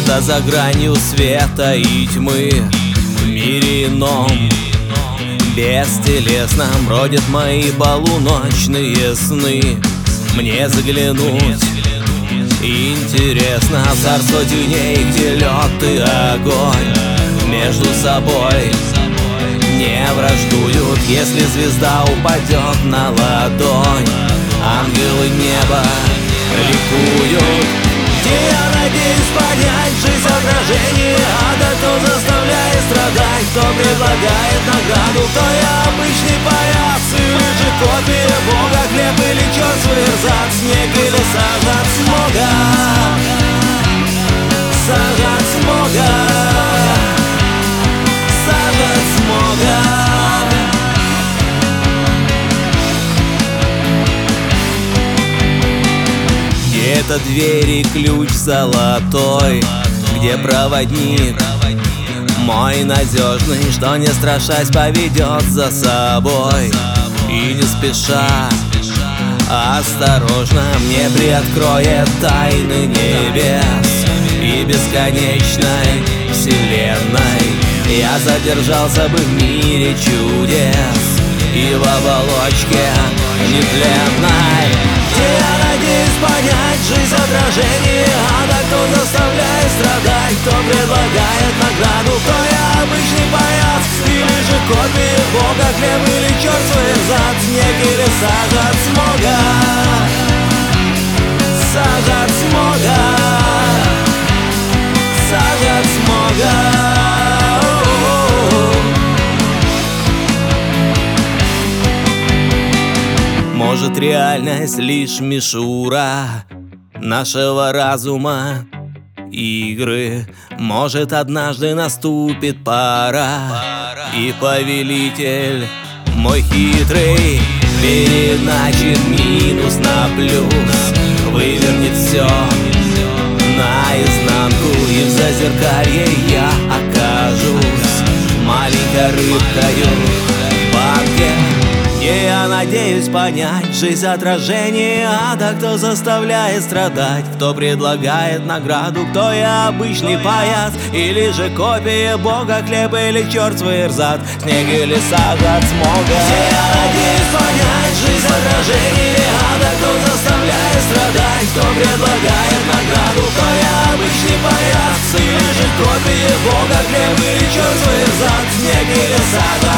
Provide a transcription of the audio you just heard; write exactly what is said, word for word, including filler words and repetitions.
Где-то за гранью света и тьмы, в мире ином, бестелесном, бродят мои полуночные сны. Мне заглянуть интересно в царство теней, где лед и огонь между собой не враждуют. Если звезда упадет на ладонь, ангелы неба ликуют. Где я надеюсь понять жизнь отражение ада, кто заставляет страдать, кто предлагает награду, кто я обычный паяц или же копия Бога, хлеб или черт сверзат, снег или сажат смога, сажат смога, сажат смога. Это двери, ключ золотой, где проводник мой надежный, что не страшась поведет за собой. И не спеша, осторожно мне приоткроет тайны небес и бесконечной вселенной. Я задержался бы в мире чудес и в оболочке нетленной. Где я надеюсь понять жизнь отражение ада, кто заставляет страдать, кто предлагает награду, кто я обычный паяц или же копия Бога, хлеб или черт сверзат, снег или сажат смога, сажат смога, сажат смога. Может, реальность лишь мишура нашего разума, игры. Может, однажды наступит пора, и повелитель мой хитрый переначит минус на плюс, вывернет все наизнанку, и в зазеркалье я окажусь маленькой рыбкою в банке. И я надеюсь понять жизнь отражение ада, кто заставляет страдать, кто предлагает награду, кто я обычный паяц или же копия Бога, хлеб или черт сверзат, снег или сажат смога. И я надеюсь понять жизнь отражение ада, кто заставляет страдать, кто предлагает награду, кто я обычный паяц или же копия Бога, хлеб или черт сверзат, снег или сажат.